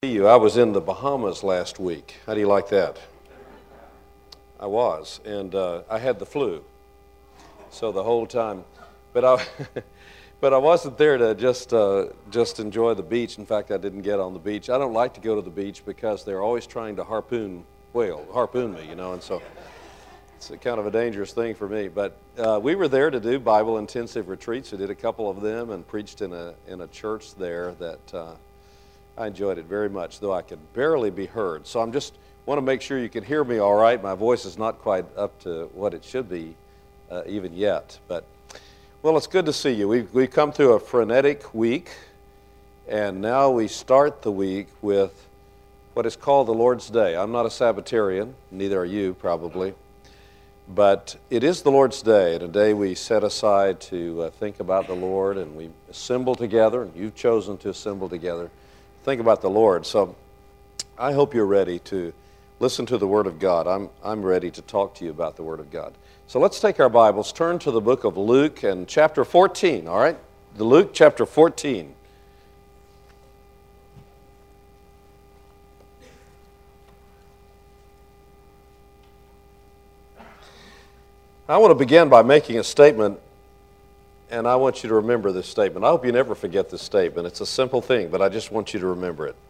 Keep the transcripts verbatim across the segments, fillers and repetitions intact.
You. I was in the Bahamas last week. How do you like that? I was, and uh, I had the flu. So the whole time, but I, but I wasn't there to just uh, just enjoy the beach. In fact, I didn't get on the beach. I don't like to go to the beach because they're always trying to harpoon whale, harpoon me, you know, and so it's a kind of a dangerous thing for me. But uh, we were there to do Bible intensive retreats. We did a couple of them and preached in a in a church there that. Uh, I enjoyed it very much, though I could barely be heard. So I'm just want to make sure you can hear me all right. My voice is not quite up to what it should be uh, even yet. But, well, it's good to see you. We've, we've come through a frenetic week, and now we start the week with what is called the Lord's Day. I'm not a Sabbatarian, neither are you probably, but it is the Lord's Day, and a day we set aside to uh, think about the Lord, and we assemble together, and you've chosen to assemble together. Think about the Lord. So I hope you're ready to listen to the Word of God. I'm, I'm ready to talk to you about the Word of God. So let's take our Bibles, turn to the book of Luke and chapter fourteen, all right? The Luke chapter fourteen. I want to begin by making a statement. And I want you to remember this statement. I hope you never forget this statement. It's a simple thing, but I just want you to remember it.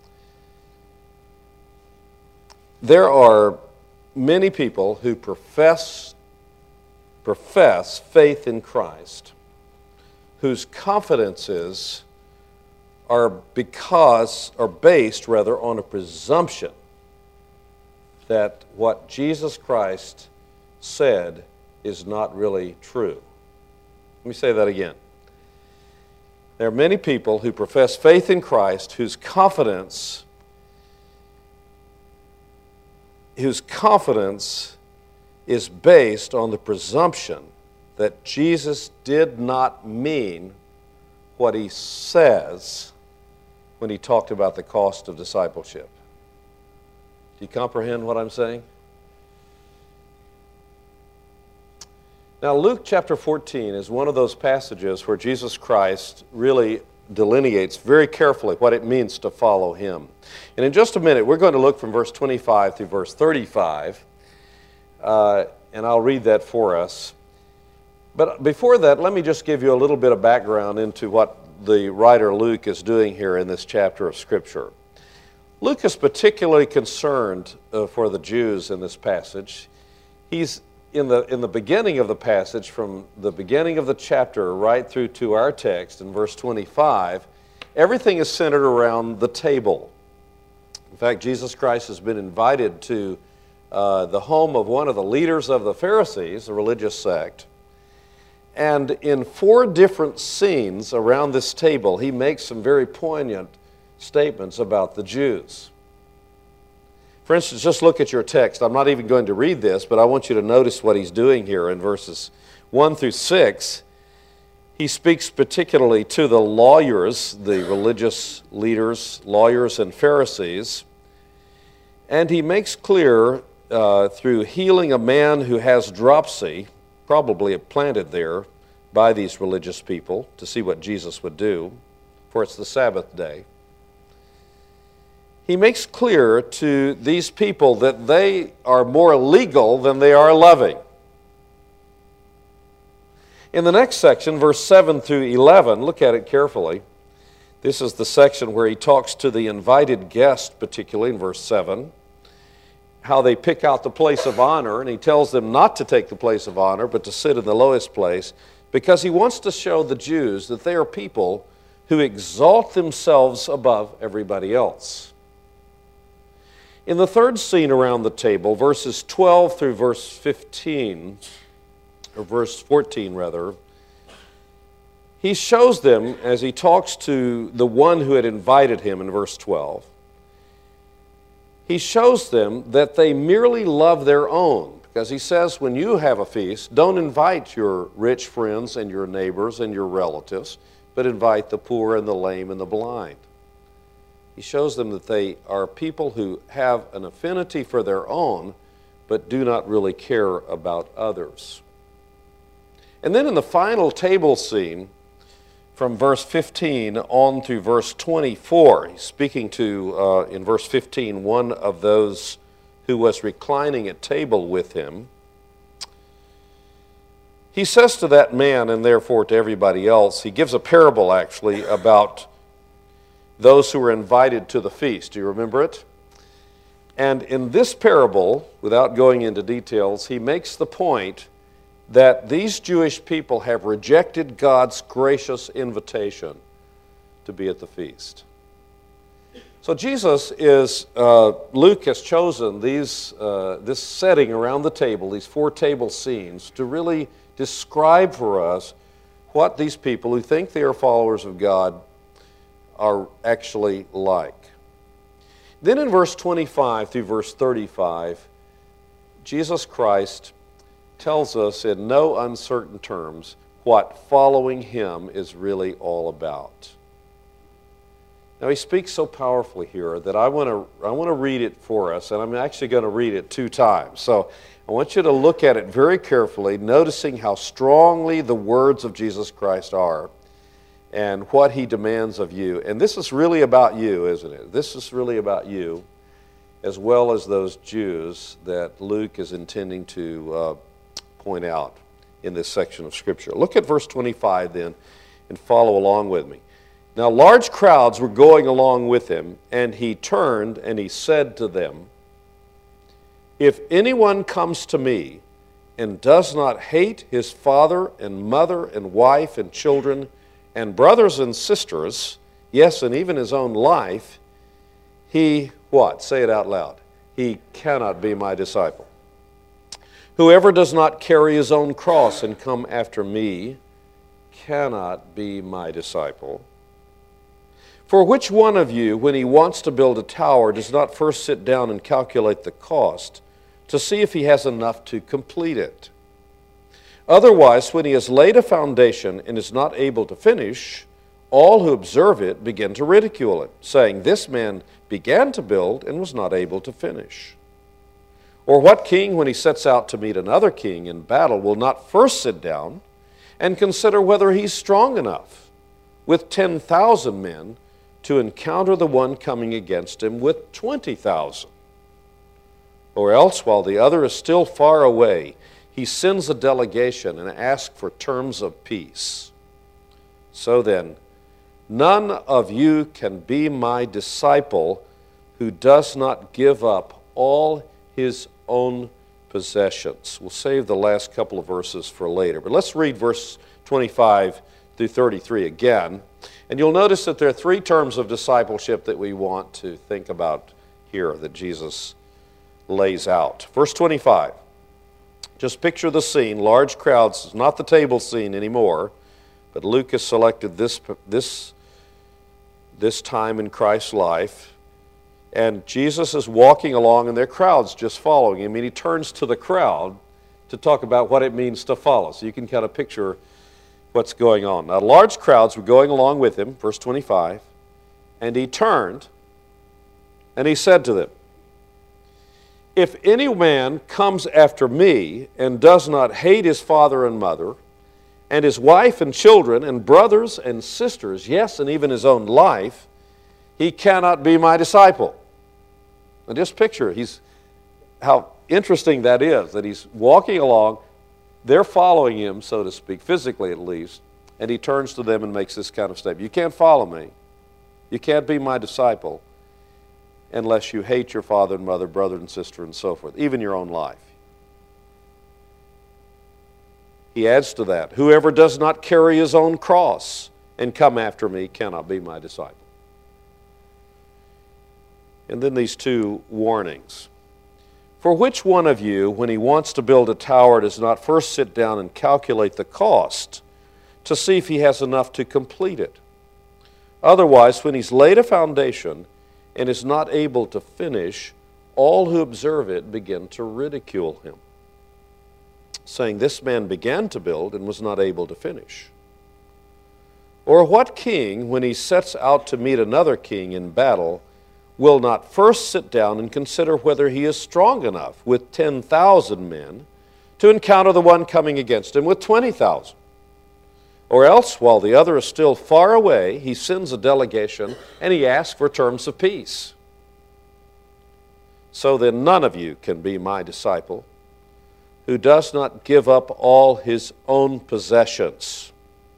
There are many people who profess, profess faith in Christ, whose confidences are because, are based rather on a presumption that what Jesus Christ said is not really true. Let me say that again. There are many people who profess faith in Christ whose confidence, whose confidence is based on the presumption that Jesus did not mean what he says when he talked about the cost of discipleship. Do you comprehend what I'm saying? Now, Luke chapter fourteen is one of those passages where Jesus Christ really delineates very carefully what it means to follow him. And in just a minute, we're going to look from verse twenty-five through verse thirty-five, uh, and I'll read that for us. But before that, let me just give you a little bit of background into what the writer Luke is doing here in this chapter of Scripture. Luke is particularly concerned uh, for the Jews in this passage. He's In the, in the beginning of the passage, from the beginning of the chapter right through to our text in verse twenty-five, everything is centered around the table. In fact, Jesus Christ has been invited to uh, the home of one of the leaders of the Pharisees, a religious sect, and in four different scenes around this table, he makes some very poignant statements about the Jews. For instance, just look at your text. I'm not even going to read this, but I want you to notice what he's doing here in verses one through six. He speaks particularly to the lawyers, the religious leaders, lawyers and Pharisees, and he makes clear uh, through healing a man who has dropsy, probably planted there by these religious people to see what Jesus would do, for it's the Sabbath day. He makes clear to these people that they are more legal than they are loving. In the next section, verse seven through eleven, look at it carefully. This is the section where he talks to the invited guest, particularly in verse seven, how they pick out the place of honor, and he tells them not to take the place of honor, but to sit in the lowest place, because he wants to show the Jews that they are people who exalt themselves above everybody else. In the third scene around the table, verses twelve through verse fifteen, or verse fourteen rather, he shows them, as he talks to the one who had invited him in verse twelve, he shows them that they merely love their own. Because he says, when you have a feast, don't invite your rich friends and your neighbors and your relatives, but invite the poor and the lame and the blind. He shows them that they are people who have an affinity for their own, but do not really care about others. And then in the final table scene, from verse fifteen on through verse twenty-four. He's speaking to, uh, in verse fifteen, one of those who was reclining at table with him. He says to that man, and therefore to everybody else, he gives a parable actually about those who were invited to the feast. Do you remember it? And in this parable, without going into details, he makes the point that these Jewish people have rejected God's gracious invitation to be at the feast. So Jesus is, uh, Luke has chosen these, uh, this setting around the table, these four table scenes, to really describe for us what these people who think they are followers of God are actually like. Then in verse twenty-five through verse thirty-five, Jesus Christ tells us in no uncertain terms what following Him is really all about. Now he speaks so powerfully here that I want to I want to read it for us, and I'm actually going to read it two times. So I want you to look at it very carefully, noticing how strongly the words of Jesus Christ are and what He demands of you. And this is really about you, isn't it? This is really about you, as well as those Jews that Luke is intending to uh, point out in this section of Scripture. Look at verse twenty-five then and follow along with me. Now large crowds were going along with him, and he turned and he said to them, "If anyone comes to me and does not hate his father and mother and wife and children and brothers and sisters, yes, and even his own life, he," what? Say it out loud. "He cannot be my disciple. Whoever does not carry his own cross and come after me cannot be my disciple. For which one of you, when he wants to build a tower, does not first sit down and calculate the cost to see if he has enough to complete it? Otherwise, when he has laid a foundation and is not able to finish, all who observe it begin to ridicule it, saying, 'This man began to build and was not able to finish.' Or what king, when he sets out to meet another king in battle, will not first sit down and consider whether he's strong enough with ten thousand men to encounter the one coming against him with twenty thousand? Or else, while the other is still far away, he sends a delegation and asks for terms of peace. So then, none of you can be my disciple who does not give up all his own possessions." We'll save the last couple of verses for later, but let's read verse twenty-five through thirty-three again. And you'll notice that there are three terms of discipleship that we want to think about here that Jesus lays out. Verse twenty-five. Just picture the scene. Large crowds. It's not the table scene anymore, but Luke has selected this, this, this time in Christ's life. And Jesus is walking along, and there are crowds just following him. And he turns to the crowd to talk about what it means to follow. So you can kind of picture what's going on. Now, large crowds were going along with him, verse twenty-five, and he turned and he said to them, "If any man comes after me and does not hate his father and mother, and his wife and children and brothers and sisters, yes, and even his own life, he cannot be my disciple." Now just picture he's, how interesting that is, that he's walking along, they're following him, so to speak, physically at least, and he turns to them and makes this kind of statement. You can't follow me. You can't be my disciple unless you hate your father and mother, brother and sister, and so forth, even your own life. He adds to that, "Whoever does not carry his own cross and come after me cannot be my disciple." And then these two warnings. "For which one of you, when he wants to build a tower, does not first sit down and calculate the cost to see if he has enough to complete it? Otherwise, when he's laid a foundation and is not able to finish, all who observe it begin to ridicule him, saying, 'This man began to build and was not able to finish.' Or what king, when he sets out to meet another king in battle, will not first sit down and consider whether he is strong enough with ten thousand men to encounter the one coming against him with twenty thousand? Or else, while the other is still far away, he sends a delegation and he asks for terms of peace. So then none of you can be my disciple who does not give up all his own possessions.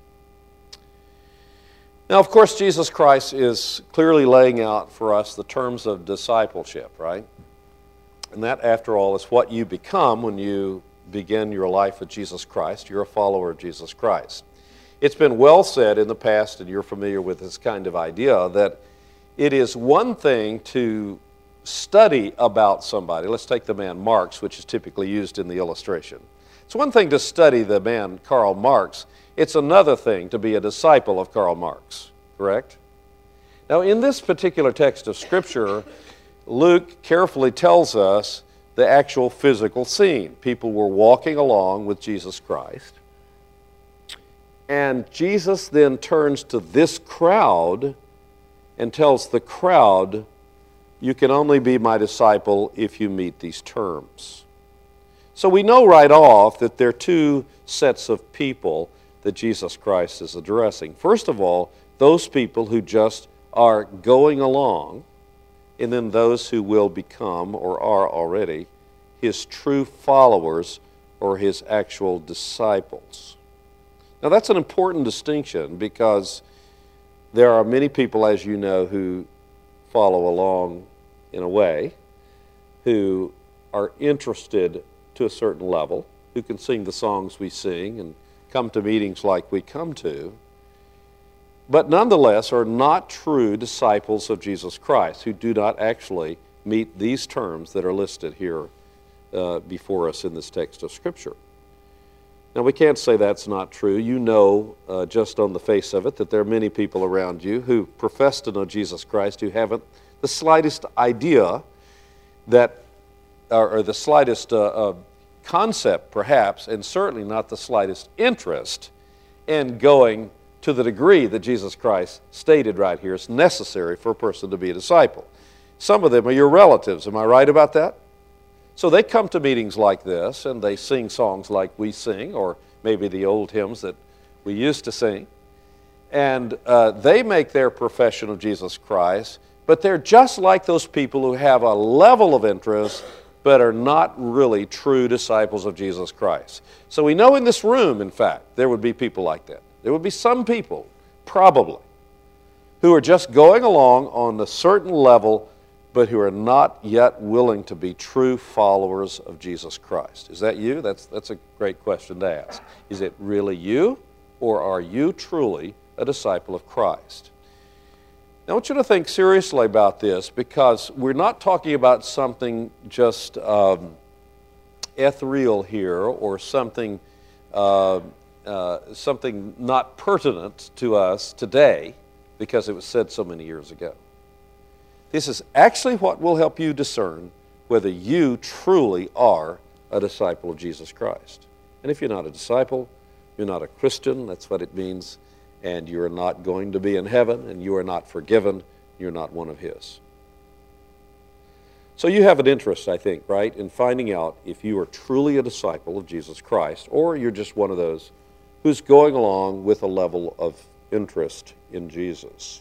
Now, of course, Jesus Christ is clearly laying out for us the terms of discipleship, right? And that, after all, is what you become when you begin your life with Jesus Christ. You're a follower of Jesus Christ. It's been well said in the past, and you're familiar with this kind of idea, that it is one thing to study about somebody. Let's take the man Marx, which is typically used in the illustration. It's one thing to study the man Karl Marx. It's another thing to be a disciple of Karl Marx, correct? Now, in this particular text of Scripture, Luke carefully tells us the actual physical scene. People were walking along with Jesus Christ, and Jesus then turns to this crowd and tells the crowd, you can only be my disciple if you meet these terms. So we know right off that there are two sets of people that Jesus Christ is addressing. First of all, those people who just are going along, and then those who will become or are already his true followers or his actual disciples. Now that's an important distinction because there are many people, as you know, who follow along in a way, who are interested to a certain level, who can sing the songs we sing and come to meetings like we come to, but nonetheless are not true disciples of Jesus Christ, who do not actually meet these terms that are listed here uh, before us in this text of Scripture. Now, we can't say that's not true. You know, uh, just on the face of it, that there are many people around you who profess to know Jesus Christ who haven't the slightest idea that, or, or the slightest uh, uh, concept, perhaps, and certainly not the slightest interest in going to the degree that Jesus Christ stated right here is necessary for a person to be a disciple. Some of them are your relatives. Am I right about that? So they come to meetings like this, and they sing songs like we sing, or maybe the old hymns that we used to sing. And uh, they make their profession of Jesus Christ, but they're just like those people who have a level of interest but are not really true disciples of Jesus Christ. So we know in this room, in fact, there would be people like that. There would be some people, probably, who are just going along on a certain level, but who are not yet willing to be true followers of Jesus Christ. Is that you? That's, that's a great question to ask. Is it really you, or are you truly a disciple of Christ? Now, I want you to think seriously about this, because we're not talking about something just um, ethereal here, or something uh, uh, something not pertinent to us today because it was said so many years ago. This is actually what will help you discern whether you truly are a disciple of Jesus Christ. And if you're not a disciple, you're not a Christian, that's what it means, and you're not going to be in heaven, and you are not forgiven, you're not one of His. So you have an interest, I think, right, in finding out if you are truly a disciple of Jesus Christ, or you're just one of those who's going along with a level of interest in Jesus.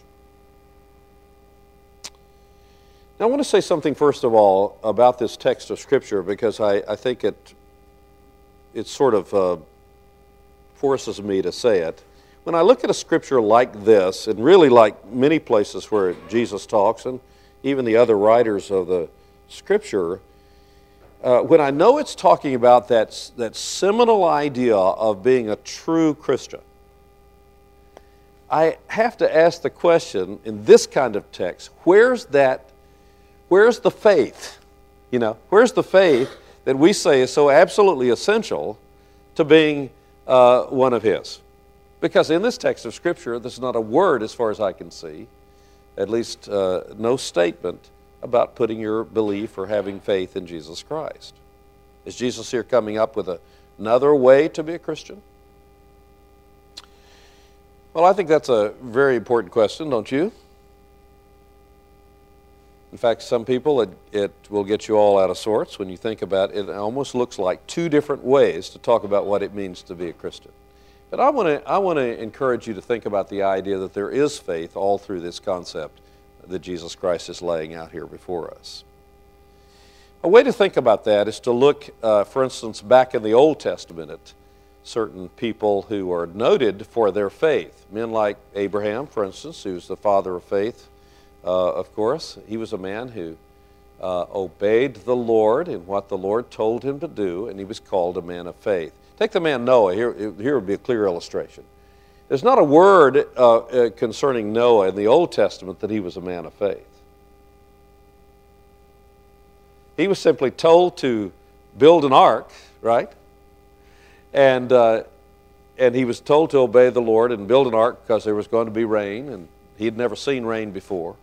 Now I want to say something first of all about this text of Scripture, because I, I think it, it sort of uh, forces me to say it. When I look at a Scripture like this, and really like many places where Jesus talks, and even the other writers of the Scripture, uh, when I know it's talking about that, that seminal idea of being a true Christian, I have to ask the question in this kind of text, where's that, where's the faith? You know, where's the faith that we say is so absolutely essential to being uh, one of His? Because in this text of Scripture, there's not a word, as far as I can see, at least uh, no statement about putting your belief or having faith in Jesus Christ. Is Jesus here coming up with a, another way to be a Christian? Well, I think that's a very important question, don't you? In fact, some people, it, it will get you all out of sorts when you think about it. It almost looks like two different ways to talk about what it means to be a Christian. But I want to I want to encourage you to think about the idea that there is faith all through this concept that Jesus Christ is laying out here before us. A way to think about that is to look, uh, for instance, back in the Old Testament at certain people who are noted for their faith. Men like Abraham, for instance, who's the father of faith, uh, of course. He was a man who uh, obeyed the Lord in what the Lord told him to do, and he was called a man of faith. Take the man Noah. Here, here would be a clear illustration. There's not a word uh, uh, concerning Noah in the Old Testament that he was a man of faith. He was simply told to build an ark, right? And, uh, and he was told to obey the Lord and build an ark because there was going to be rain, and he had never seen rain before.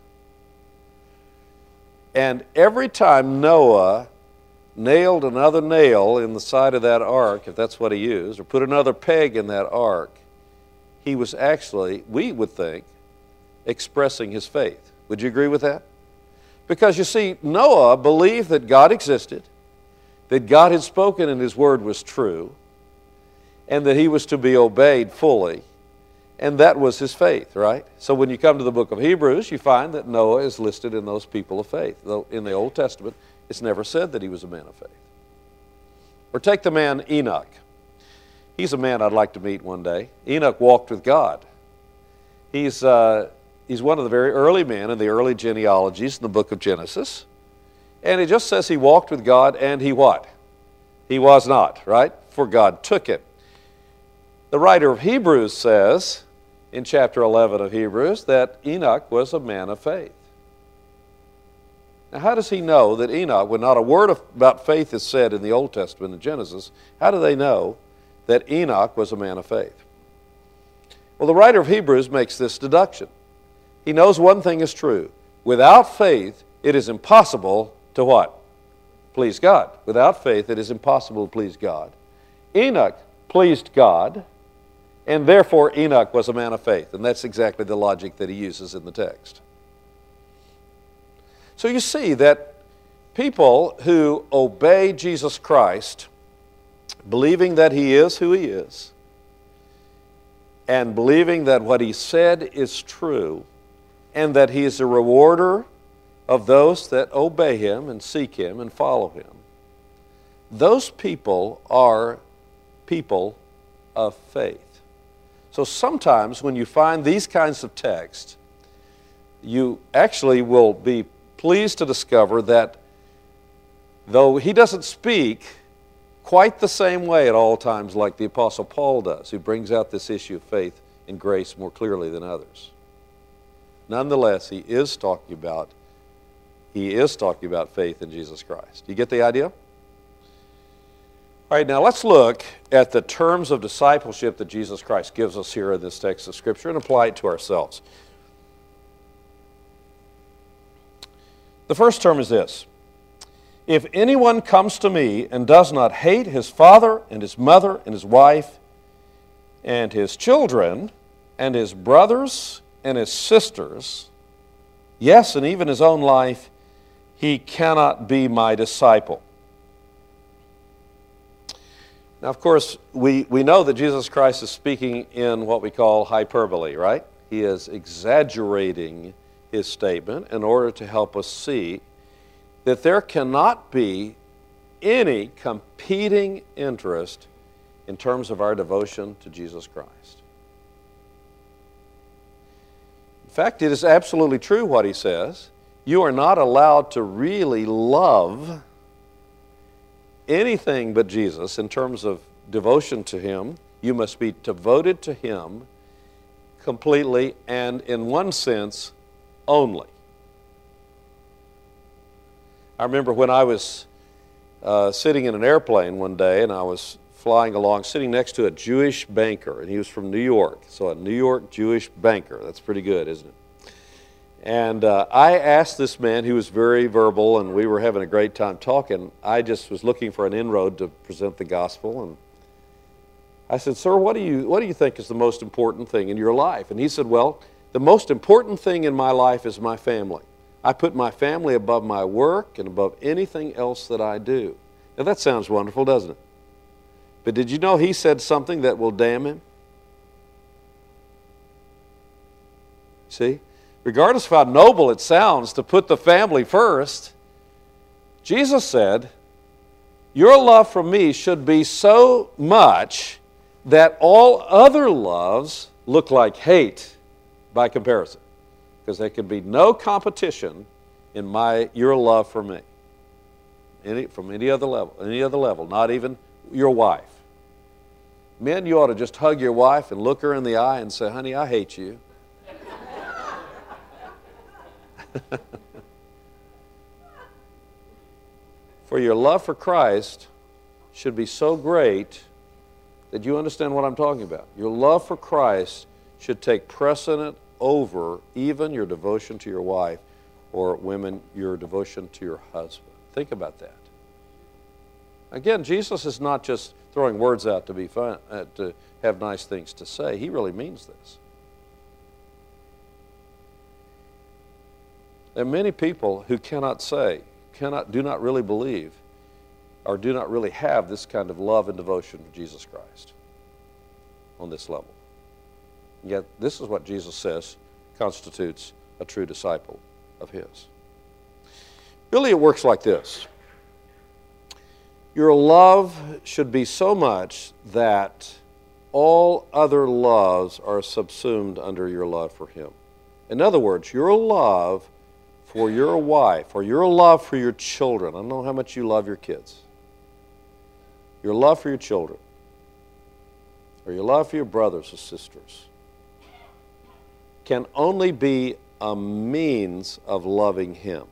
And every time Noah nailed another nail in the side of that ark, if that's what he used, or put another peg in that ark, he was actually, we would think, expressing his faith. Would you agree with that? Because you see, Noah believed that God existed, that God had spoken and his word was true, and that he was to be obeyed fully, and that was his faith, right? So when you come to the book of Hebrews, you find that Noah is listed in those people of faith. Though in the Old Testament, it's never said that he was a man of faith. Or take the man Enoch. He's a man I'd like to meet one day. Enoch walked with God. He's, uh, he's one of the very early men in the early genealogies in the book of Genesis. And it just says he walked with God and he what? He was not, right? For God took it. The writer of Hebrews says in chapter eleven of Hebrews that Enoch was a man of faith. Now, how does he know that Enoch, when not a word of, about faith is said in the Old Testament in Genesis, how do they know that Enoch was a man of faith? Well, the writer of Hebrews makes this deduction. He knows one thing is true. Without faith, it is impossible to what? Please God. Without faith, it is impossible to please God. Enoch pleased God, and therefore Enoch was a man of faith. And that's exactly the logic that he uses in the text. So you see that people who obey Jesus Christ, believing that he is who he is, and believing that what he said is true, and that he is a rewarder of those that obey him and seek him and follow him, those people are people of faith. So sometimes when you find these kinds of texts, you actually will be pleased to discover that though he doesn't speak quite the same way at all times like the Apostle Paul does, who brings out this issue of faith and grace more clearly than others, nonetheless, he is talking about he is talking about faith in Jesus Christ. Do you get the idea? All right, now let's look at the terms of discipleship that Jesus Christ gives us here in this text of Scripture and apply it to ourselves. The first term is this: if anyone comes to me and does not hate his father and his mother and his wife and his children and his brothers and his sisters, yes, and even his own life, he cannot be my disciple. Now, of course, we, we know that Jesus Christ is speaking in what we call hyperbole, right? He is exaggerating his statement in order to help us see that there cannot be any competing interest in terms of our devotion to Jesus Christ. In fact, it is absolutely true what he says. You are not allowed to really love anything but Jesus in terms of devotion to him. You must be devoted to him completely and, in one sense, only. I remember when I was uh, sitting in an airplane one day and I was flying along, sitting next to a Jewish banker, and he was from New York. So a New York Jewish banker. That's pretty good, isn't it? And uh, I asked this man, who was very verbal, and we were having a great time talking. I just was looking for an inroad to present the gospel, and I said, "Sir, what do you what do you think is the most important thing in your life?" And he said, "Well, the most important thing in my life is my family. I put my family above my work and above anything else that I do." Now that sounds wonderful, doesn't it? But did you know he said something that will damn him? See? Regardless of how noble it sounds to put the family first, Jesus said, your love for me should be so much that all other loves look like hate by comparison. Because there could be no competition in my your love for me. Any, from any other level, any other level, not even your wife. Men, you ought to just hug your wife and look her in the eye and say, honey, I hate you. For your love for Christ should be so great that you understand what I'm talking about. Your love for Christ should take precedent over even your devotion to your wife, or women, your devotion to your husband. Think about that. Again, Jesus is not just throwing words out to be fun, uh, to have nice things to say. He really means this. There are many people who cannot say, cannot, do not really believe, or do not really have this kind of love and devotion for Jesus Christ on this level. Yet this is what Jesus says constitutes a true disciple of His. Really, it works like this. Your love should be so much that all other loves are subsumed under your love for Him. In other words, your love for your wife, or your love for your children, I don't know how much you love your kids, your love for your children, or your love for your brothers or sisters, can only be a means of loving Him.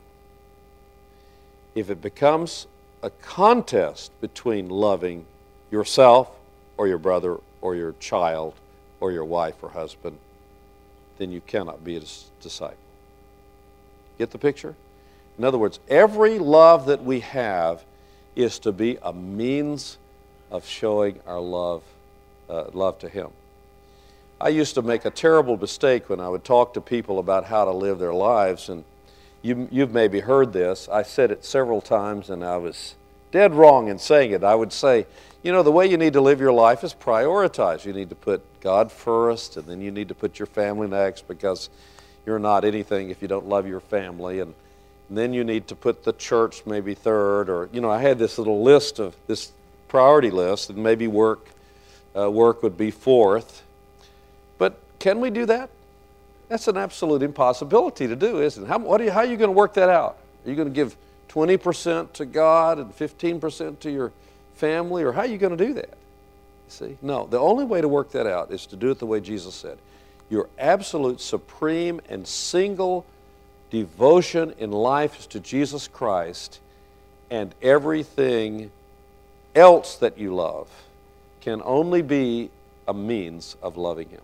If it becomes a contest between loving yourself or your brother or your child or your wife or husband, then you cannot be a disciple. Get the picture? In other words, every love that we have is to be a means of showing our love, uh, love to Him. I used to make a terrible mistake when I would talk to people about how to live their lives, and you, you've maybe heard this. I said it several times, and I was dead wrong in saying it. I would say, you know, the way you need to live your life is prioritize. You need to put God first, and then you need to put your family next, because you're not anything if you don't love your family. And, and then you need to put the church maybe third, or, you know, I had this little list of this priority list, and maybe work, uh, work would be fourth. But can we do that? That's an absolute impossibility to do, isn't it? How, what are you, how are you going to work that out? Are you going to give twenty percent to God and fifteen percent to your family, or how are you going to do that? You see? No, the only way to work that out is to do it the way Jesus said. Your absolute supreme and single devotion in life is to Jesus Christ, and everything else that you love can only be a means of loving Him.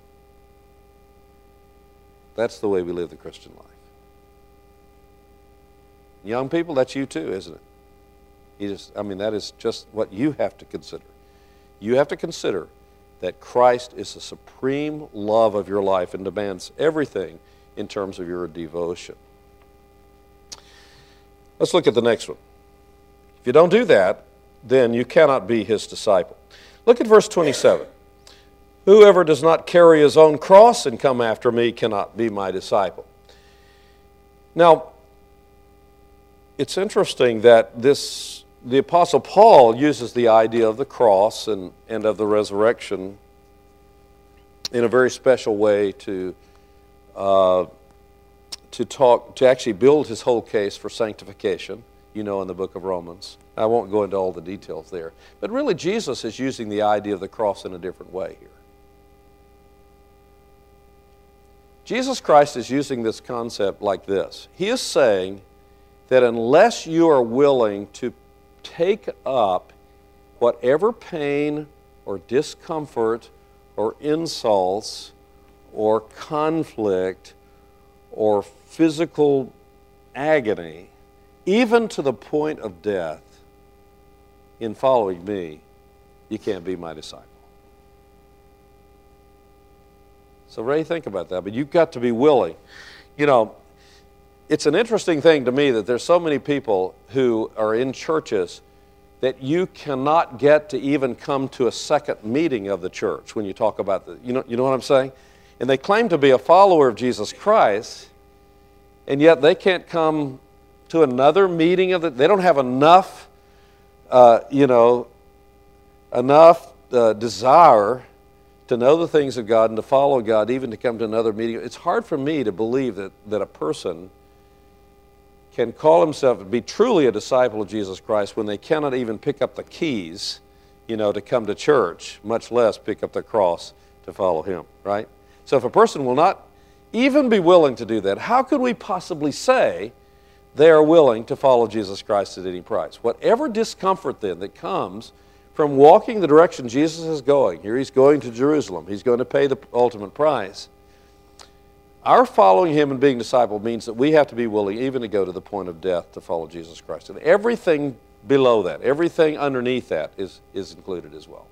That's the way we live the Christian life. Young people, that's you too, isn't it? You just, I mean, that is just what you have to consider. You have to consider that Christ is the supreme love of your life and demands everything in terms of your devotion. Let's look at the next one. If you don't do that, then you cannot be His disciple. Look at verse twenty-seven. Whoever does not carry his own cross and come after me cannot be my disciple. Now, it's interesting that this the Apostle Paul uses the idea of the cross and, and of the resurrection in a very special way to uh, to talk to actually build his whole case for sanctification. You know, in the book of Romans. I won't go into all the details there, but really Jesus is using the idea of the cross in a different way here. Jesus Christ is using this concept like this. He is saying that unless you are willing to take up whatever pain or discomfort or insults or conflict or physical agony, even to the point of death, in following me, you can't be my disciple. So Ray, think about that, but you've got to be willing. You know, it's an interesting thing to me that there's so many people who are in churches that you cannot get to even come to a second meeting of the church when you talk about the, you know, you know what I'm saying? and they claim to be a follower of Jesus Christ, and yet they can't come to another meeting of the, they don't have enough, uh, you know, enough uh, desire to know the things of God and to follow God, even to come to another meeting. It's hard for me to believe that, that a person can call himself, be truly a disciple of Jesus Christ when they cannot even pick up the keys, you know, to come to church, much less pick up the cross to follow Him, right? So if a person will not even be willing to do that, how could we possibly say they are willing to follow Jesus Christ at any price? Whatever discomfort then that comes from walking the direction Jesus is going, here He's going to Jerusalem, He's going to pay the ultimate price. Our following Him and being disciple means that we have to be willing even to go to the point of death to follow Jesus Christ. And everything below that, everything underneath that is, is included as well.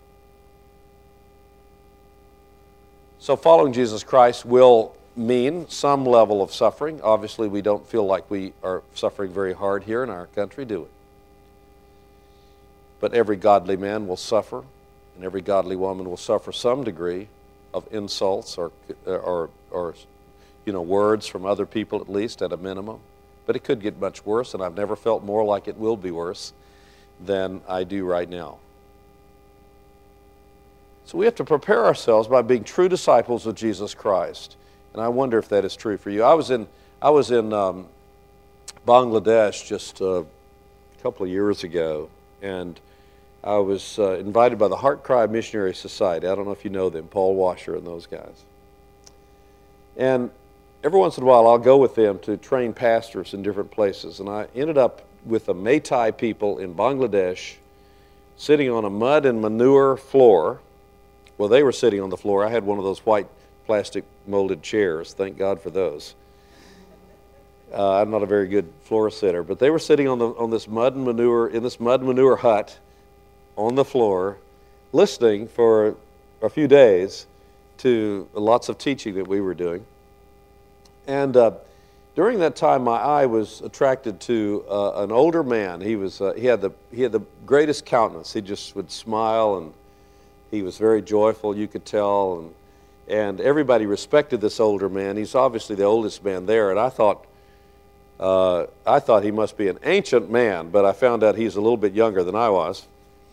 So following Jesus Christ will mean some level of suffering. Obviously, we don't feel like we are suffering very hard here in our country, do we? But every godly man will suffer, and every godly woman will suffer some degree of insults or, or, or you know, words from other people, at least at a minimum. But it could get much worse, and I've never felt more like it will be worse than I do right now. So we have to prepare ourselves by being true disciples of Jesus Christ. And I wonder if that is true for you. I was in, I was in um, Bangladesh just uh, a couple of years ago, and I was uh, invited by the Heart Cry Missionary Society. I don't know if you know them, Paul Washer and those guys. And every once in a while I'll go with them to train pastors in different places. And I ended up with the Meitei people in Bangladesh sitting on a mud and manure floor. Well, they were sitting on the floor. I had one of those white plastic molded chairs. Thank God for those. Uh, I'm not a very good floor sitter, but they were sitting on the on this mud and manure in this mud and manure hut on the floor, listening for a few days to lots of teaching that we were doing. And uh, during that time, my eye was attracted to uh, an older man. He was uh, he had the he had the greatest countenance. He just would smile, and he was very joyful. You could tell, and and everybody respected this older man. He's obviously the oldest man there, and I thought. Uh, I thought he must be an ancient man, but I found out he's a little bit younger than I was.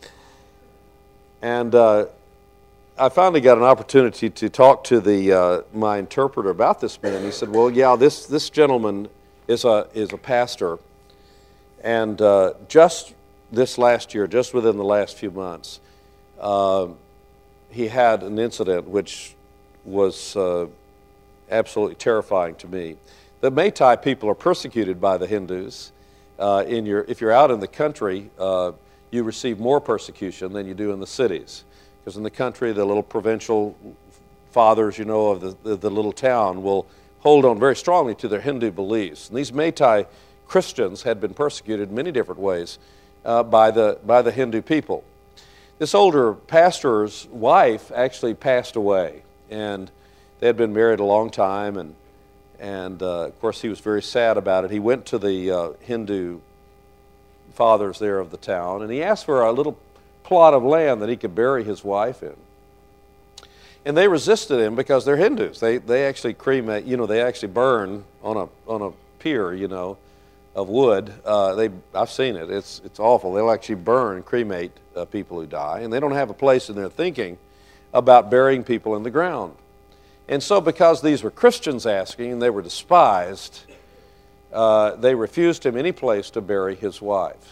And uh, I finally got an opportunity to talk to the uh, my interpreter about this man. He said, "Well, yeah, this this gentleman is a is a pastor, and uh, just this last year, just within the last few months, uh, he had an incident which was uh, absolutely terrifying to me." The Meitei people are persecuted by the Hindus. Uh, in your, if you're out in the country, uh, you receive more persecution than you do in the cities. Because in the country, the little provincial fathers, you know, of the, the, the little town will hold on very strongly to their Hindu beliefs. And these Meitei Christians had been persecuted in many different ways uh, by, the, by the Hindu people. This older pastor's wife actually passed away, and they had been married a long time, and And, uh, of course, he was very sad about it. He went to the uh, Hindu fathers there of the town, and he asked for a little plot of land that he could bury his wife in. And they resisted him because they're Hindus. They, they actually cremate, you know, they actually burn on a, on a pier, you know, of wood. Uh, they, I've seen it. It's, it's awful. They'll actually burn and cremate uh, people who die, and they don't have a place in their thinking about burying people in the ground. And so because these were Christians asking and they were despised, uh, they refused him any place to bury his wife.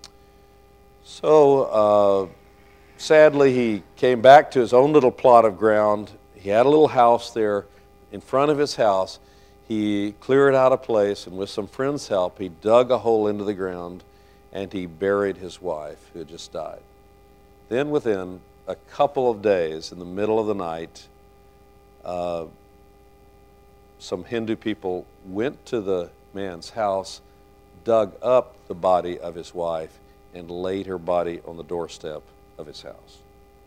So uh, sadly, he came back to his own little plot of ground. He had a little house there. In front of his house, he cleared out a place, and with some friends' help, he dug a hole into the ground, and he buried his wife, who had just died. Then within a couple of days, in the middle of the night, Uh, some Hindu people went to the man's house, dug up the body of his wife, and laid her body on the doorstep of his house.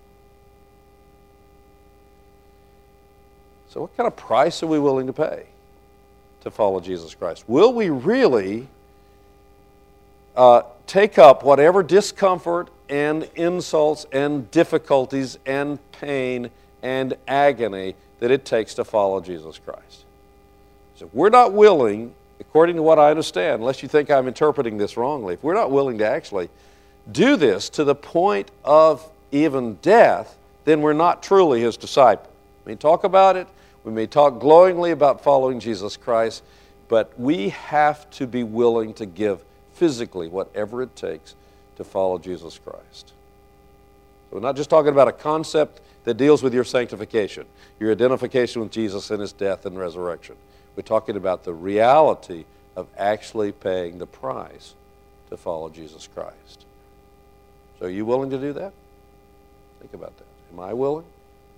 So what kind of price are we willing to pay to follow Jesus Christ? Will we really uh, take up whatever discomfort and insults and difficulties and pain and agony that it takes to follow Jesus Christ. So if we're not willing, according to what I understand, unless you think I'm interpreting this wrongly, if we're not willing to actually do this to the point of even death, then we're not truly his disciple. We may talk about it, we may talk glowingly about following Jesus Christ, but we have to be willing to give physically whatever it takes to follow Jesus Christ. So we're not just talking about a concept that deals with your sanctification, your identification with Jesus and his death and resurrection. We're talking about the reality of actually paying the price to follow Jesus Christ. So are you willing to do that? Think about that. Am I willing?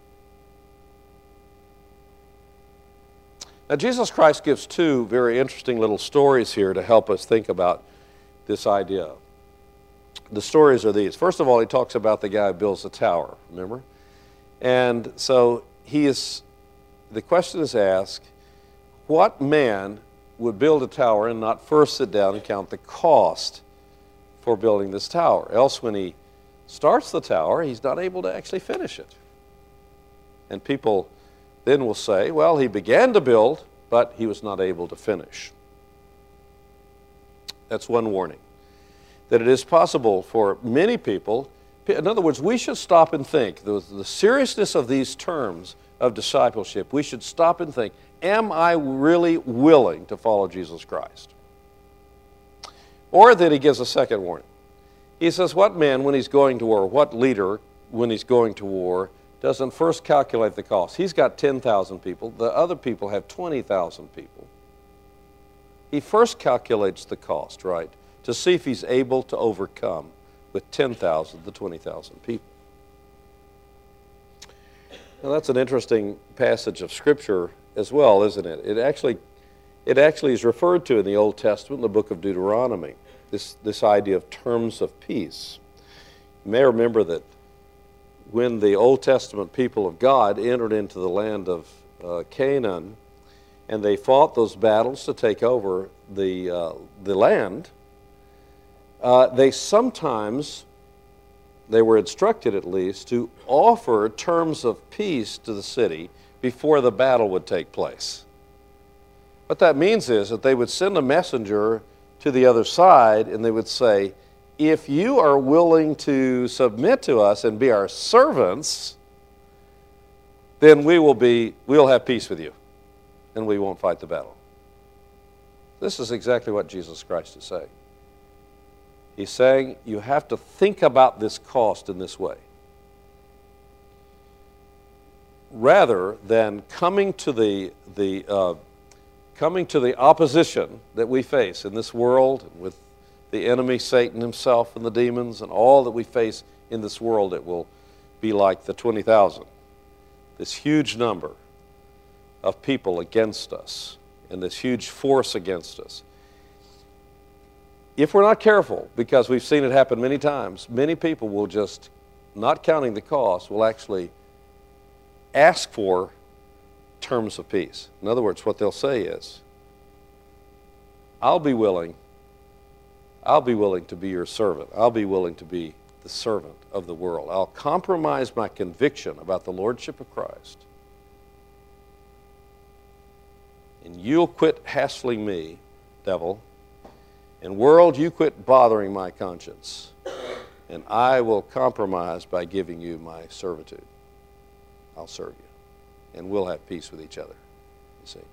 Now, Jesus Christ gives two very interesting little stories here to help us think about this idea. The stories are these. First of all, he talks about the guy who builds a tower, remember? And so he is, the question is asked, what man would build a tower and not first sit down and count the cost for building this tower? Else, when he starts the tower, he's not able to actually finish it. And people then will say, well, he began to build, but he was not able to finish. That's one warning. That it is possible for many people, in other words, we should stop and think, the, the seriousness of these terms of discipleship, we should stop and think, am I really willing to follow Jesus Christ? Or that he gives a second warning. He says, what man, when he's going to war, what leader, when he's going to war, doesn't first calculate the cost? He's got ten thousand people. The other people have twenty thousand people. He first calculates the cost, right, to see if he's able to overcome with ten thousand the twenty thousand people. Now, that's an interesting passage of Scripture as well, isn't it? It actually, it actually is referred to in the Old Testament, in the book of Deuteronomy, this, this idea of terms of peace. You may remember that when the Old Testament people of God entered into the land of uh, Canaan, and they fought those battles to take over the, uh, the land, uh, they sometimes, they were instructed at least, to offer terms of peace to the city before the battle would take place. What that means is that they would send a messenger to the other side and they would say, if you are willing to submit to us and be our servants, then we will be, we'll have peace with you and we won't fight the battle. This is exactly what Jesus Christ is saying. He's saying you have to think about this cost in this way. Rather than coming to the, the, uh, coming to the opposition that we face in this world with the enemy, Satan himself, and the demons, and all that we face in this world, it will be like the twenty thousand. This huge number of people against us, and this huge force against us. If we're not careful, because we've seen it happen many times, many people will just, not counting the cost, will actually ask for terms of peace. In other words, what they'll say is, I'll be willing I'll be willing to be your servant. I'll be willing to be the servant of the world. I'll compromise my conviction about the lordship of Christ. And you'll quit hassling me, devil. And world, you quit bothering my conscience. And I will compromise by giving you my servitude. I'll serve you. And we'll have peace with each other. You see.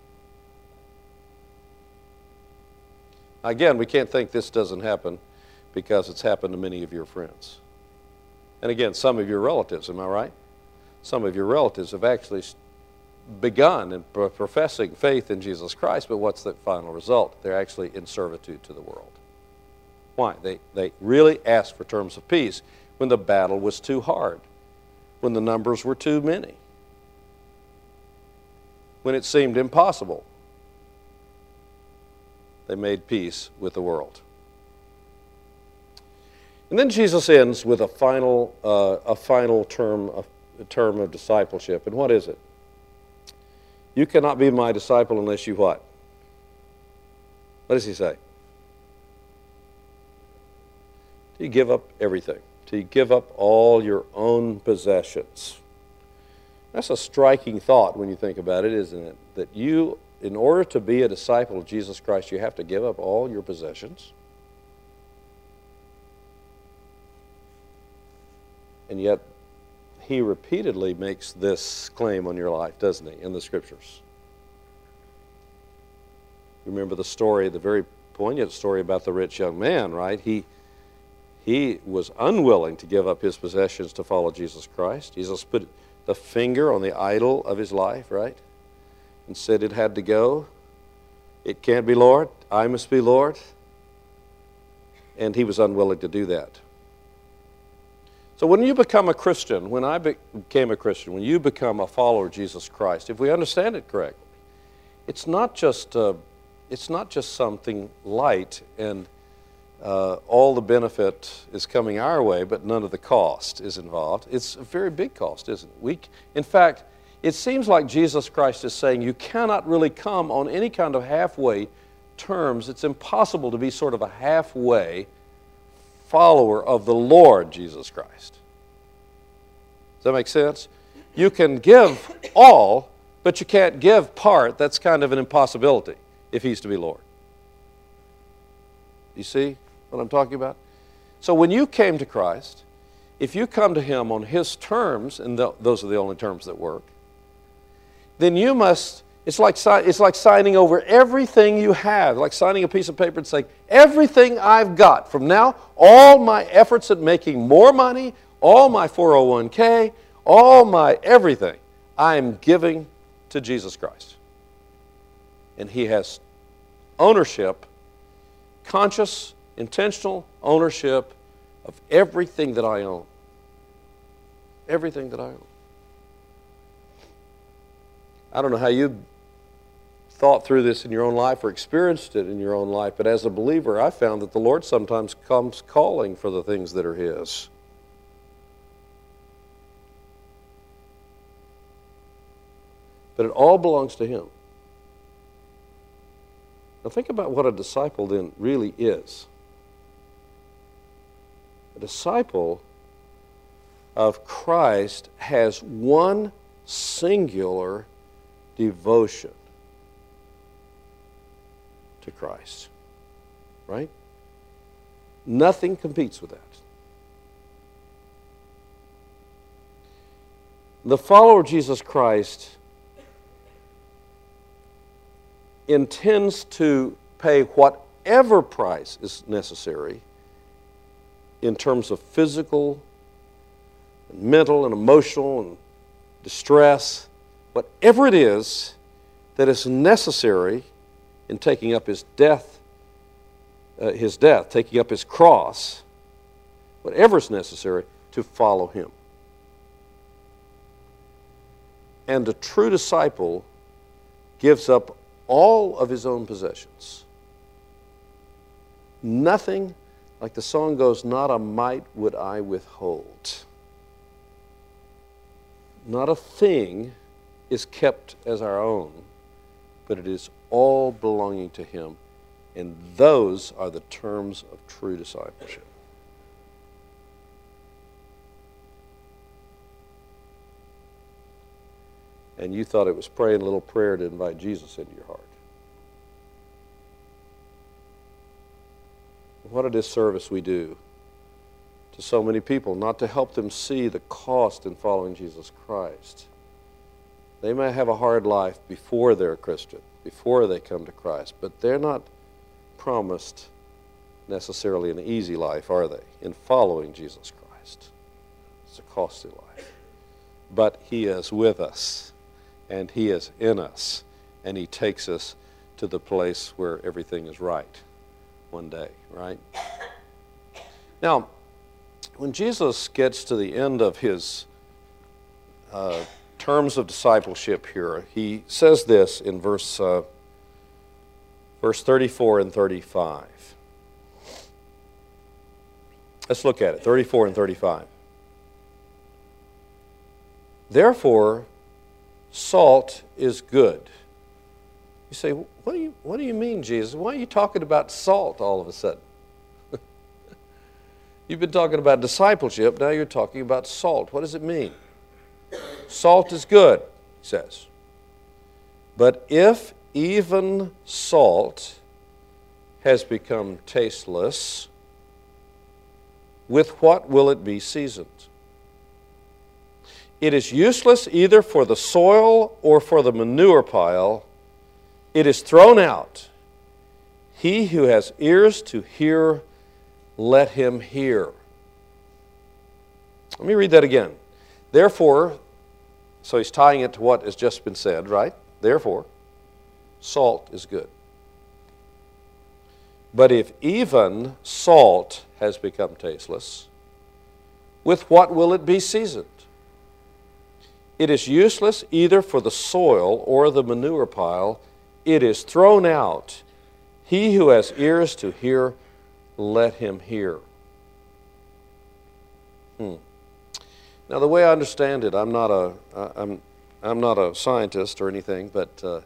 Again, we can't think this doesn't happen because it's happened to many of your friends. And again, some of your relatives, am I right? Some of your relatives have actually begun in professing faith in Jesus Christ, but what's the final result? They're actually in servitude to the world. Why? They, they really asked for terms of peace when the battle was too hard, when the numbers were too many, when it seemed impossible. They made peace with the world. And then Jesus ends with a final, uh, a final term of, a term of discipleship. And what is it? You cannot be my disciple unless you what? What does he say? Do you give up everything? Do you give up all your own possessions? That's a striking thought when you think about it, isn't it? That you, in order to be a disciple of Jesus Christ, you have to give up all your possessions. And yet, he repeatedly makes this claim on your life, doesn't he, in the Scriptures? You remember the story, the very poignant story about the rich young man, right? He, he was unwilling to give up his possessions to follow Jesus Christ. Jesus put the finger on the idol of his life, right? And said it had to go. It can't be Lord. I must be Lord. And he was unwilling to do that. So when you become a Christian, when I became a Christian, when you become a follower of Jesus Christ, if we understand it correctly, it's not just uh, it's not just something light and uh, all the benefit is coming our way, but none of the cost is involved. It's a very big cost, isn't it? We, in fact, it seems like Jesus Christ is saying you cannot really come on any kind of halfway terms. It's impossible to be sort of a halfway follower of the Lord Jesus Christ. Does that make sense? You can give all, but you can't give part. That's kind of an impossibility if he's to be Lord. You see what I'm talking about? So when you came to Christ, if you come to him on his terms, and th- those are the only terms that work, then you must, it's like, it's like signing over everything you have, like signing a piece of paper and saying, everything I've got from now, all my efforts at making more money, all my four oh one k, all my everything, I'm giving to Jesus Christ. And he has ownership, conscious, intentional ownership of everything that I own. Everything that I own. I don't know how you thought through this in your own life or experienced it in your own life, but as a believer, I found that the Lord sometimes comes calling for the things that are his. But it all belongs to him. Now think about what a disciple then really is. A disciple of Christ has one singular devotion to Christ. Right? Nothing competes with that. The follower of Jesus Christ intends to pay whatever price is necessary in terms of physical, and mental, and emotional, and distress, whatever it is that is necessary in taking up his death, uh, his death, taking up his cross, whatever is necessary to follow him. And a true disciple gives up all of his own possessions. Nothing, like the song goes, not a mite would I withhold. Not a thing is kept as our own, but it is all belonging to him. And those are the terms of true discipleship. And you thought it was praying a little prayer to invite Jesus into your heart. What a disservice we do to so many people not to help them see the cost in following Jesus Christ. They may have a hard life before they're a Christian, before they come to Christ, but they're not promised necessarily an easy life, are they, in following Jesus Christ? It's a costly life. But he is with us. And he is in us, and he takes us to the place where everything is right one day, right? Now, when Jesus gets to the end of his uh, terms of discipleship here, he says this in verse, uh, verse thirty-four and thirty-five. Let's look at it, thirty-four and thirty-five. Therefore, salt is good. You say, what do you, what do you mean, Jesus? Why are you talking about salt all of a sudden? You've been talking about discipleship, now you're talking about salt. What does it mean? Salt is good, he says. But if even salt has become tasteless, with what will it be seasoned? It is useless either for the soil or for the manure pile. It is thrown out. He who has ears to hear, let him hear. Let me read that again. Therefore, so he's tying it to what has just been said, right? Therefore, salt is good. But if even salt has become tasteless, with what will it be seasoned? It is useless either for the soil or the manure pile. It is thrown out. He who has ears to hear, let him hear. Hmm. Now, the way I understand it, I'm not a, I'm, I'm not a scientist or anything, but uh,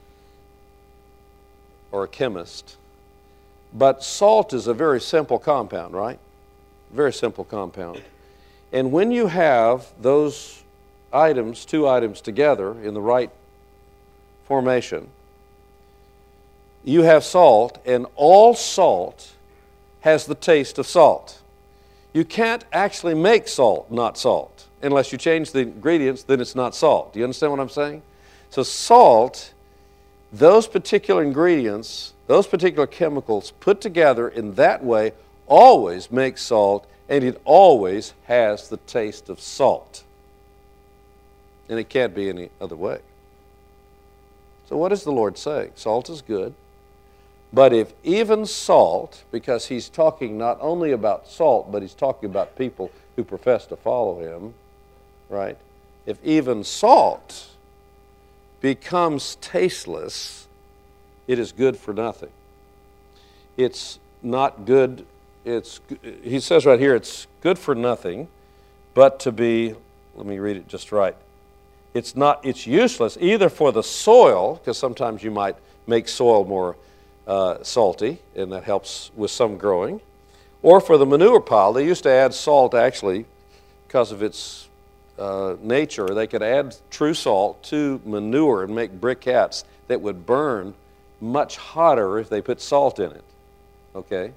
or a chemist. But salt is a very simple compound, right? Very simple compound. And when you have those items, two items together in the right formation, you have salt, and all salt has the taste of salt. You can't actually make salt not salt. Unless you change the ingredients, then it's not salt. Do you understand what I'm saying? So salt, those particular ingredients, those particular chemicals put together in that way always make salt, and it always has the taste of salt. And it can't be any other way. So what is the Lord saying? Salt is good. But if even salt, because he's talking not only about salt, but he's talking about people who profess to follow him, right? If even salt becomes tasteless, it is good for nothing. It's not good, it's, he says right here, it's good for nothing, but to be, let me read it just right. It's not, it's useless either for the soil, because sometimes you might make soil more uh, salty, and that helps with some growing, or for the manure pile. They used to add salt, actually, because of its uh, nature. They could add true salt to manure and make briquettes that would burn much hotter if they put salt in it. Okay?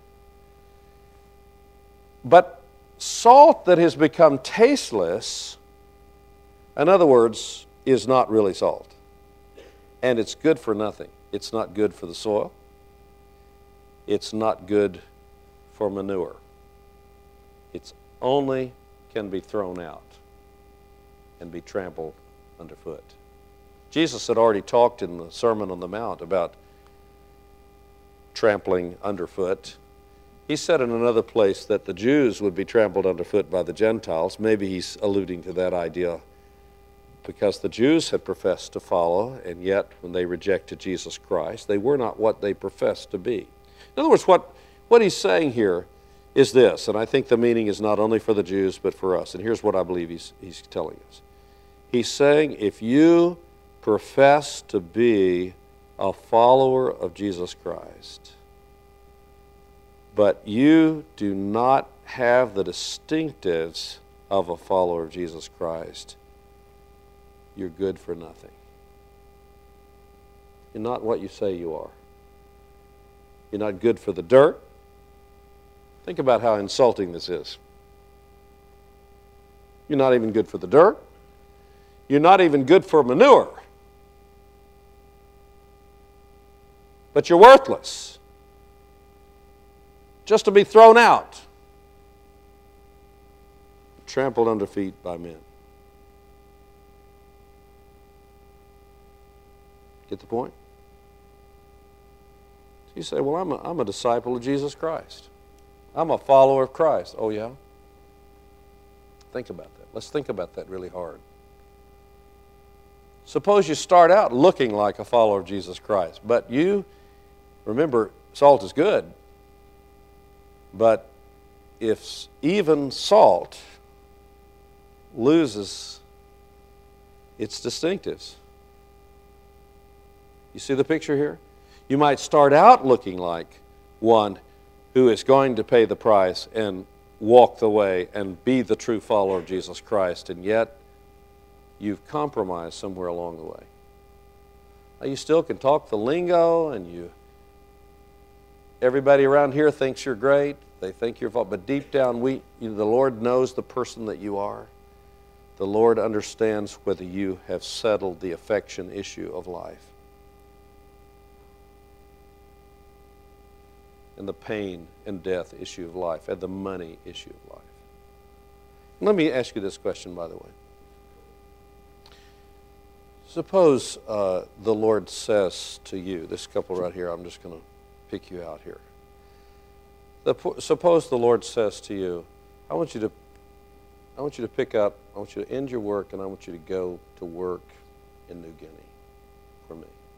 But salt that has become tasteless, in other words, is not really salt. And it's good for nothing. It's not good for the soil. It's not good for manure. It's only can be thrown out and be trampled underfoot. Jesus had already talked in the Sermon on the Mount about trampling underfoot. He said in another place that the Jews would be trampled underfoot by the Gentiles. Maybe he's alluding to that idea because the Jews had professed to follow, and yet when they rejected Jesus Christ, they were not what they professed to be. In other words, what, what he's saying here is this, and I think the meaning is not only for the Jews but for us, and here's what I believe he's, he's telling us. He's saying if you profess to be a follower of Jesus Christ, but you do not have the distinctives of a follower of Jesus Christ, you're good for nothing. You're not what you say you are. You're not good for the dirt. Think about how insulting this is. You're not even good for the dirt. You're not even good for manure. But you're worthless. Just to be thrown out. Trampled under feet by men. Get the point? So you say, well, I'm a, I'm a disciple of Jesus Christ. I'm a follower of Christ. Oh, yeah? Think about that. Let's think about that really hard. Suppose you start out looking like a follower of Jesus Christ, but you, remember, salt is good, but if even salt loses its distinctives, you see the picture here? You might start out looking like one who is going to pay the price and walk the way and be the true follower of Jesus Christ, and yet you've compromised somewhere along the way. Now, you still can talk the lingo, and you everybody around here thinks you're great. They think you're, but deep down, we, you, the Lord knows the person that you are. The Lord understands whether you have settled the affection issue of life and the pain and death issue of life and the money issue of life. Let me ask you this question, by the way. Suppose uh, the Lord says to you, this couple right here, I'm just going to pick you out here. The, suppose the Lord says to you, I want you to I want you to pick up, I want you to end your work, and I want you to go to work in New Guinea for me.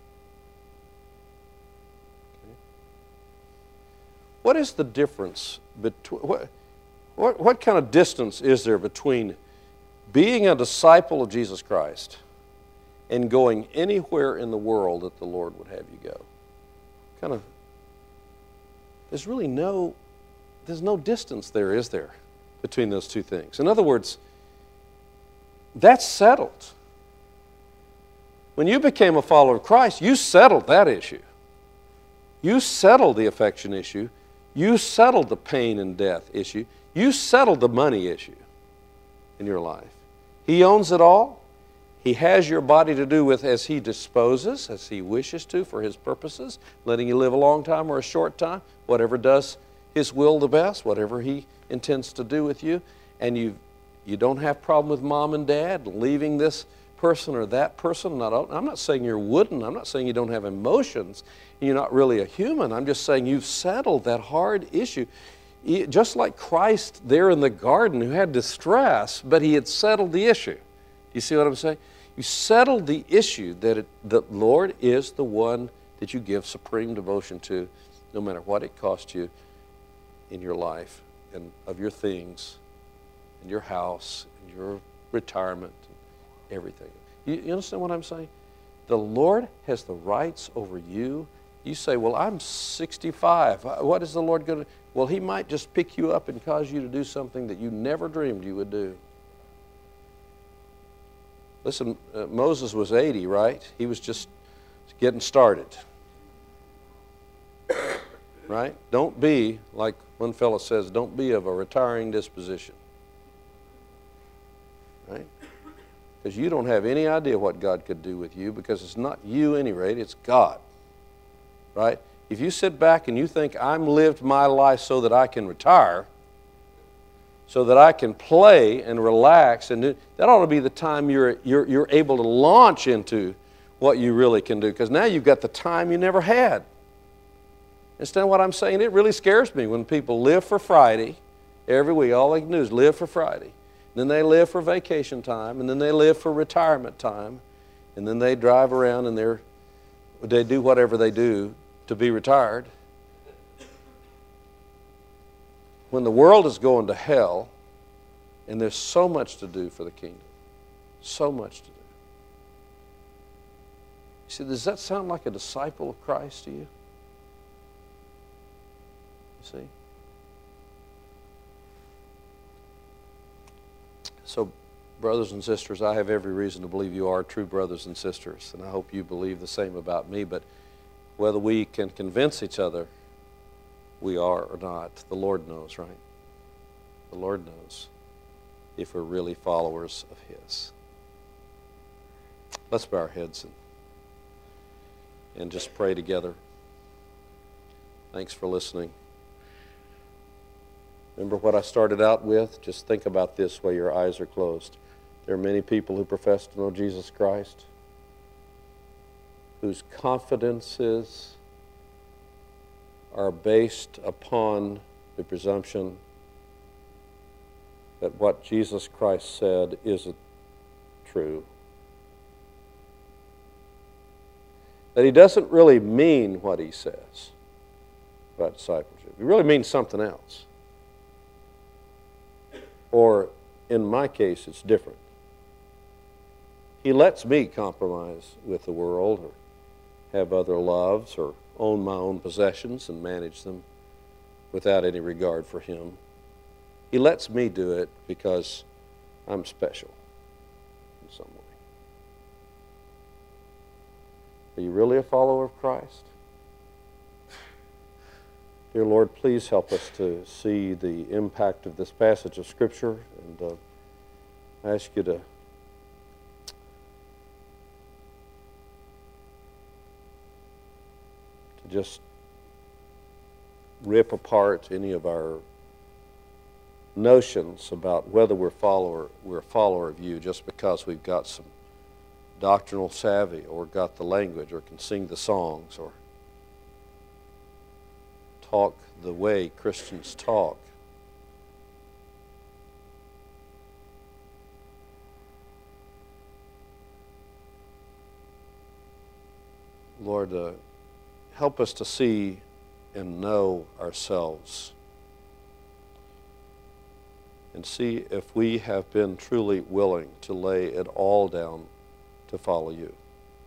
Okay. What is the difference between, what, what, what kind of distance is there between being a disciple of Jesus Christ and going anywhere in the world that the Lord would have you go? Kind of, there's really no, there's no distance there, is there, between those two things? In other words, that's settled. When you became a follower of Christ, you settled that issue. You settled the affection issue. You settled the pain and death issue. You settled the money issue in your life. He owns it all. He has your body to do with as He disposes, as He wishes to for His purposes, letting you live a long time or a short time, whatever does His will the best, whatever He intends to do with you. And you you don't have problem with mom and dad leaving this person or that person. Not, I'm not saying you're wooden. I'm not saying you don't have emotions. You're not really a human. I'm just saying you've settled that hard issue. Just like Christ there in the garden who had distress, but He had settled the issue. You see what I'm saying? You settled the issue that it, the Lord is the one that you give supreme devotion to, no matter what it costs you in your life and of your things and your house and your retirement and everything. You, you understand what I'm saying? The Lord has the rights over you. You say, well, I'm sixty-five. What is the Lord going to do? Well, He might just pick you up and cause you to do something that you never dreamed you would do. Listen, uh, Moses was eighty, right? He was just getting started. Right? Don't be, like one fellow says, don't be of a retiring disposition. Right? Because you don't have any idea what God could do with you, because it's not you, at any rate, it's God. Right? If you sit back and you think, I'm lived my life so that I can retire, so that I can play and relax, and do, that ought to be the time you're, you're, you're able to launch into what you really can do, because now you've got the time you never had. Understand what I'm saying? It really scares me when people live for Friday every week. All they can do is live for Friday. Then they live for vacation time, and then they live for retirement time, and then they drive around and they're, they do whatever they do to be retired. When the world is going to hell, and there's so much to do for the kingdom, so much to do. You see, does that sound like a disciple of Christ to you? You see? So, brothers and sisters, I have every reason to believe you are true brothers and sisters, and I hope you believe the same about me, but whether we can convince each other we are or not, the Lord knows, right? The Lord knows if we're really followers of His. Let's bow our heads and, and just pray together. Thanks for listening. Remember what I started out with? Just think about this while your eyes are closed. There are many people who profess to know Jesus Christ, whose confidences are based upon the presumption that what Jesus Christ said isn't true. That He doesn't really mean what He says about discipleship. He really means something else. Or, in my case, it's different. He lets me compromise with the world or have other loves or own my own possessions and manage them without any regard for Him. He lets me do it because I'm special in some way. Are you really a follower of Christ? Dear Lord, please help us to see the impact of this passage of Scripture, and uh, I ask you to to just rip apart any of our notions about whether we're follower we're a follower of you just because we've got some doctrinal savvy or got the language or can sing the songs or talk the way Christians talk. Lord, uh, help us to see and know ourselves and see if we have been truly willing to lay it all down to follow you.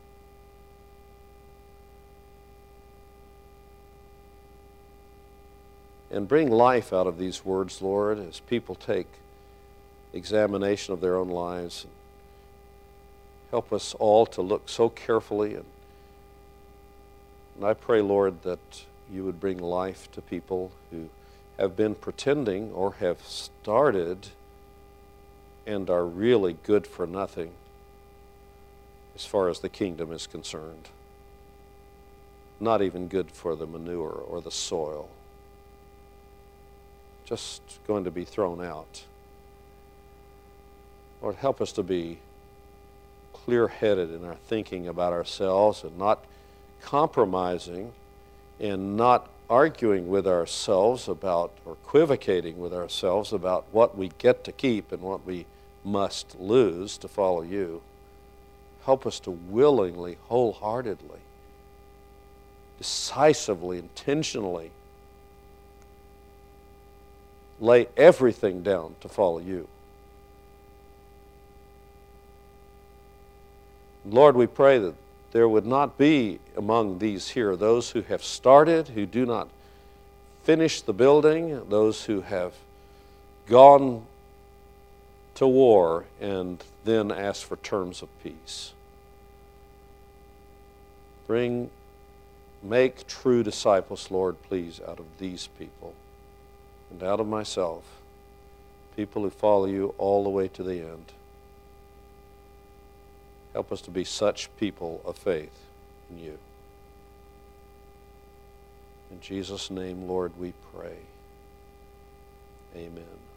And bring life out of these words, Lord, as people take examination of their own lives. Help us all to look so carefully. And, and I pray, Lord, that you would bring life to people who have been pretending or have started and are really good for nothing as far as the kingdom is concerned. Not even good for the manure or the soil. Just going to be thrown out. Lord, help us to be clear-headed in our thinking about ourselves and not compromising and not arguing with ourselves about or equivocating with ourselves about what we get to keep and what we must lose to follow you. Help us to willingly, wholeheartedly, decisively, intentionally lay everything down to follow you. Lord, we pray that there would not be among these here those who have started, who do not finish the building, those who have gone to war and then ask for terms of peace. Bring, make true disciples, Lord, please, out of these people and out of myself, people who follow you all the way to the end. Help us to be such people of faith in you. In Jesus' name, Lord, we pray. Amen.